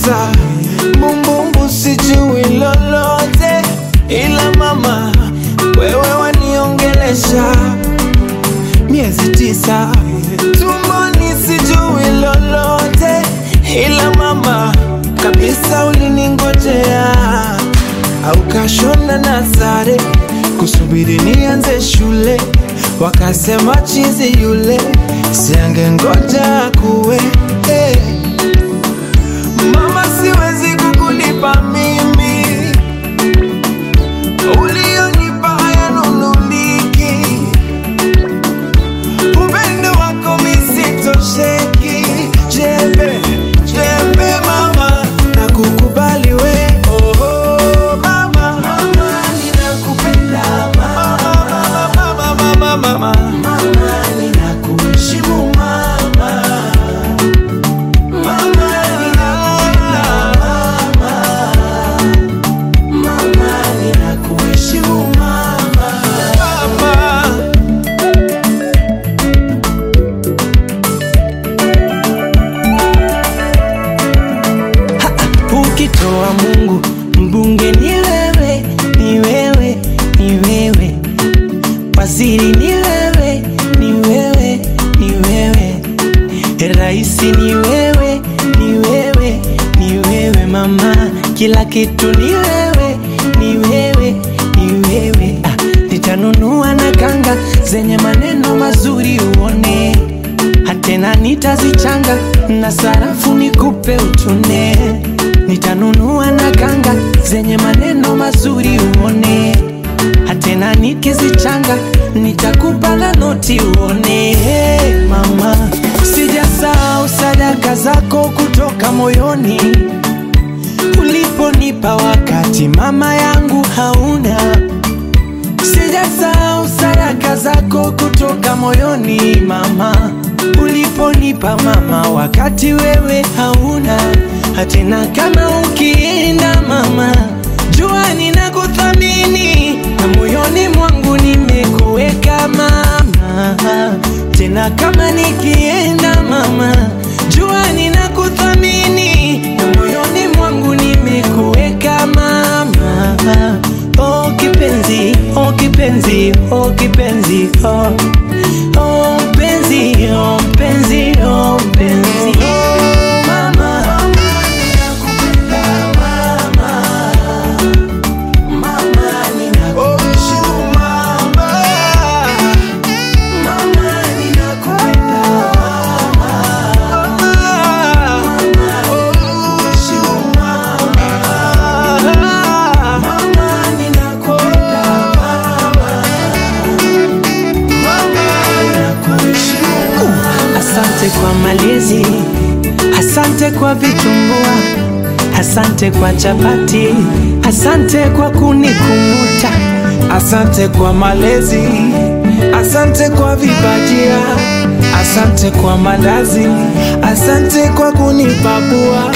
tisa, bumbumbu sijui lolote, ila mama wewe waniongelesha. Miezi tisa, tumboni sijui lolote, ila mama kabisa uliningojea. Au kashona na sare kusubiri nianze shule, wakasema chizi yule siange ngoja kuwe. Mama siwezi kukulipa mimi, ulionipa hayanunuliki, upendo wako misitosheki. Jembe, jembe mama, nakukubali we. Oh mama, mama ninakupenda mama, mama, mama, mama, mama ninakuheshimu mama, mama ninakupenda mama, mama ninakuheshimu mama, mama. Ukitoa Mungu mbunge ni wewe, ni wewe, ni wewe. Waziri ni wewe, ni wewe, ni wewe. Raisi ni wewe, ni wewe, ni wewe mama. Kila kitu ni wewe, ni wewe, ni wewe. Nitanunua na kanga zenye maneno mazuri uone, hatena nitazichanga na sarafu nikupe utune. Nitanunua na kanga zenye maneno mazuri uone, hatena nikizichanga nitakupa na noti uone. Mama, sijasahau sadaka zako kutoka moyoni, uliponipa wakati mama yangu hauna. Sijasahau sadaka zako kutoka moyoni mama, uliponipa mama wakati wewe hauna. Hatena kama ukienda mama, jua ninakuthamini na moyoni mwangu nimekuweka mama. Tena kama nikienda mama, jua ninakuthamini na moyoni mwangu nimekuweka mama. Oh kipenzi, oh kipenzi, oh kipenzi, oh oh penzi, oh penzi, oh penzi. Asante kwa malezi, asante kwa vitumbua, asante kwa chapati, asante kwa kunikumbuta. Asante kwa malezi, asante kwa vibajia, asante kwa mandazi, asante kwa kunipapua.